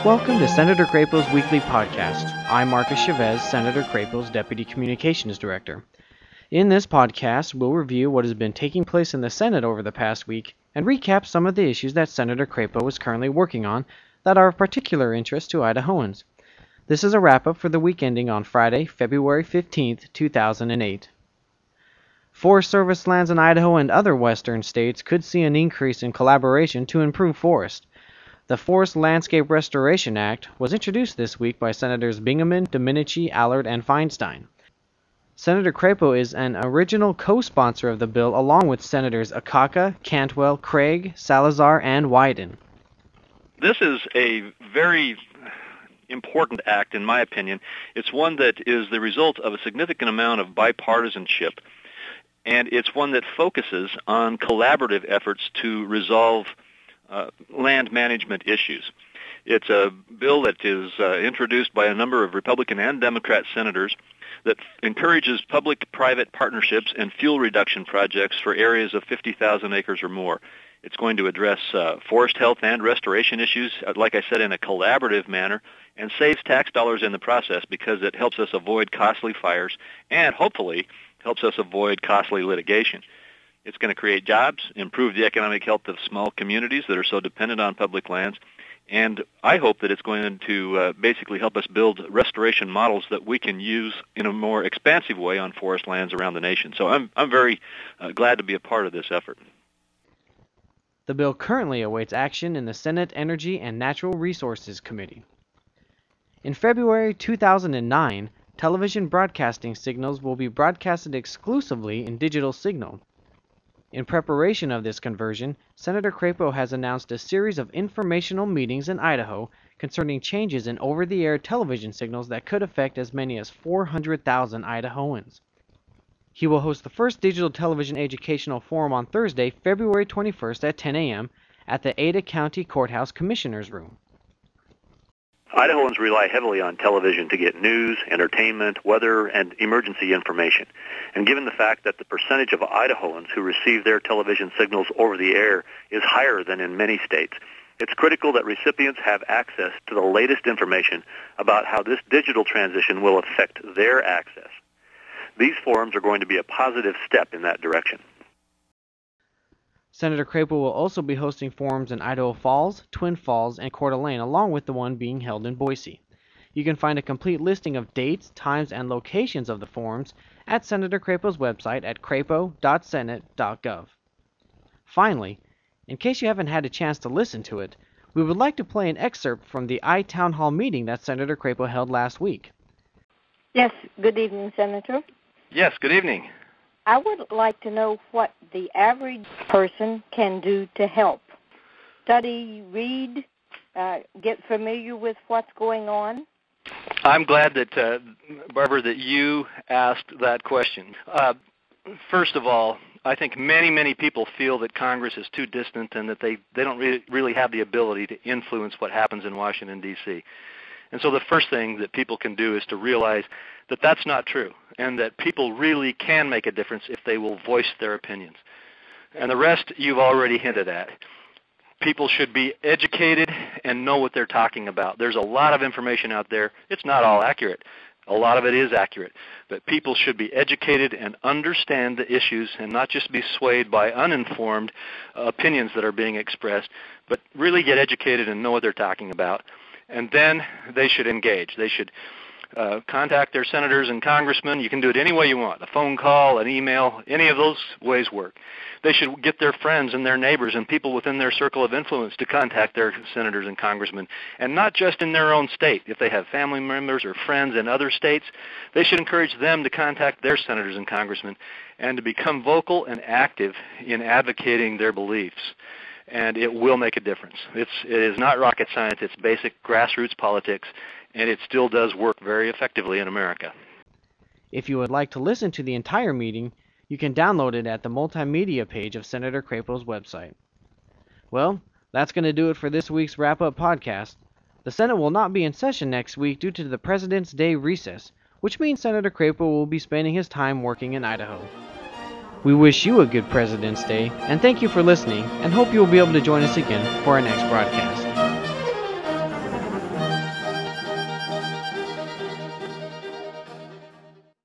Welcome to Senator Crapo's weekly podcast. I'm Marcus Chavez, Senator Crapo's Deputy Communications Director. In this podcast, we'll review what has been taking place in the Senate over the past week and recap some of the issues that Senator Crapo is currently working on that are of particular interest to Idahoans. This is a wrap-up for the week ending on Friday, February 15th, 2008. Forest Service lands in Idaho and other western states could see an increase in collaboration to improve forest. The Forest Landscape Restoration Act was introduced this week by Senators Bingaman, Domenici, Allard, and Feinstein. Senator Crapo is an original co-sponsor of the bill along with Senators Akaka, Cantwell, Craig, Salazar, and Wyden. This is a very important act, in my opinion. It's one that is the result of a significant amount of bipartisanship, and it's one that focuses on collaborative efforts to resolve land management issues. It's a bill that is introduced by a number of Republican and Democrat senators that encourages public-private partnerships and fuel reduction projects for areas of 50,000 acres or more. It's going to address forest health and restoration issues, like I said, in a collaborative manner, and saves tax dollars in the process because it helps us avoid costly fires and hopefully helps us avoid costly litigation. It's going to create jobs, improve the economic health of small communities that are so dependent on public lands, and I hope that it's going to basically help us build restoration models that we can use in a more expansive way on forest lands around the nation. So I'm very glad to be a part of this effort. The bill currently awaits action in the Senate Energy and Natural Resources Committee. In February 2009, television broadcasting signals will be broadcasted exclusively in digital signal. In preparation of this conversion, Senator Crapo has announced a series of informational meetings in Idaho concerning changes in over-the-air television signals that could affect as many as 400,000 Idahoans. He will host the first digital television educational forum on Thursday, February 21st at 10 a.m. at the Ada County Courthouse Commissioner's Room. Idahoans rely heavily on television to get news, entertainment, weather, and emergency information. And given the fact that the percentage of Idahoans who receive their television signals over the air is higher than in many states, it's critical that recipients have access to the latest information about how this digital transition will affect their access. These forums are going to be a positive step in that direction. Senator Crapo will also be hosting forums in Idaho Falls, Twin Falls, and Coeur d'Alene, along with the one being held in Boise. You can find a complete listing of dates, times, and locations of the forums at Senator Crapo's website at crapo.senate.gov. Finally, in case you haven't had a chance to listen to it, we would like to play an excerpt from the I-Town Hall meeting that Senator Crapo held last week. Yes, good evening, Senator. Yes, good evening. I would like to know what the average person can do to help. Study, read, get familiar with what's going on. I'm glad that, Barbara, that you asked that question. First of all, I think many people feel that Congress is too distant and that they don't really have the ability to influence what happens in Washington, D.C. And so the first thing that people can do is to realize that that's not true and that people really can make a difference if they will voice their opinions. And the rest you've already hinted at. People should be educated and know what they're talking about. There's a lot of information out there. It's not all accurate. A lot of it is accurate. But people should be educated and understand the issues and not just be swayed by uninformed opinions that are being expressed, but really get educated and know what they're talking about. And then they should engage. They should contact their senators and congressmen. You can do it any way you want, a phone call, an email, any of those ways work. They should get their friends and their neighbors and people within their circle of influence to contact their senators and congressmen, and not just in their own state. If they have family members or friends in other states, they should encourage them to contact their senators and congressmen and to become vocal and active in advocating their beliefs. And it will make a difference. It is not rocket science. It's basic grassroots politics, and it still does work very effectively in America. If you would like to listen to the entire meeting, you can download it at the multimedia page of Senator Crapo's website. Well, that's going to do it for this week's wrap-up podcast. The Senate will not be in session next week due to the President's Day recess, which means Senator Crapo will be spending his time working in Idaho. We wish you a good President's Day, and thank you for listening, and hope you will be able to join us again for our next broadcast.